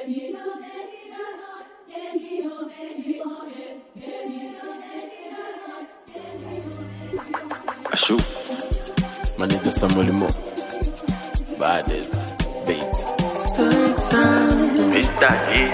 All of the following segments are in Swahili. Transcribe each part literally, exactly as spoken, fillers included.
I shoot. My nigga Samuel Mo. Baddest beat. Mister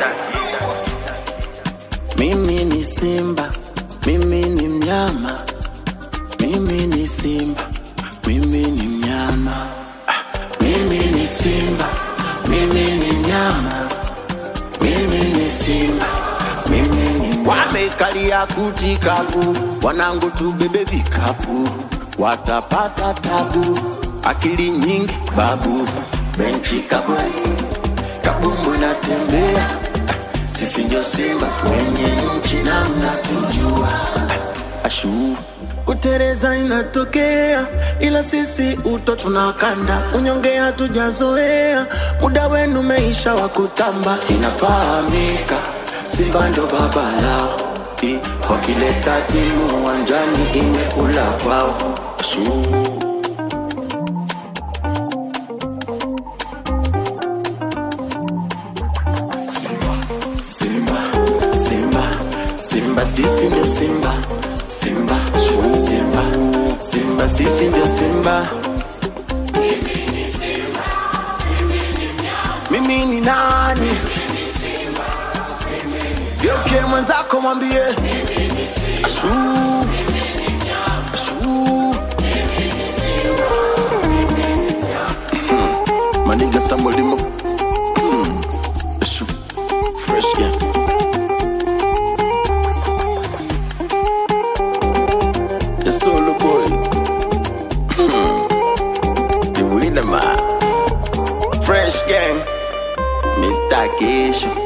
Mimi ni simba, mimi ni mnyama. Mimi ni simba, mimi ni mnyama. Ah, mimi ni simba, mimi ni mnyama. Mimi ni simba, mimi ni mnyama. Wamekalia kutikavu, wanangu tubebe vikapu. Watapata tabu, akili nyingi babu. Benchi kabwe, kabumbu natembea. Sisi ndio simba, wenye nchi na mnatujua. Ashu, kutereza inatokea, ila sisi uto tunakanda. Unyonge hatujazoea, muda wenu meisha wakutamba. Inafahamika, simba ndo baba lao. Wakileta timu uwanjani imekula kwao. Ashu, sisi ndio simba, simba, simba, simba, sisi ndio simba. Mimi ni simba, mimi ni mnyama. Mimi ni nani? Mimi ni simba, mimi ni mnyama. Yoke mwenzako mwambie. Mimi ni simba, ashu, mimi ni mnyama. Ashu, mimi ni simba, mimi ni mnyama. My nigga Samuel Mo. Ashu, fresh game. The solo boy, hmm. The winner man, fresh gang, Mister Kesho.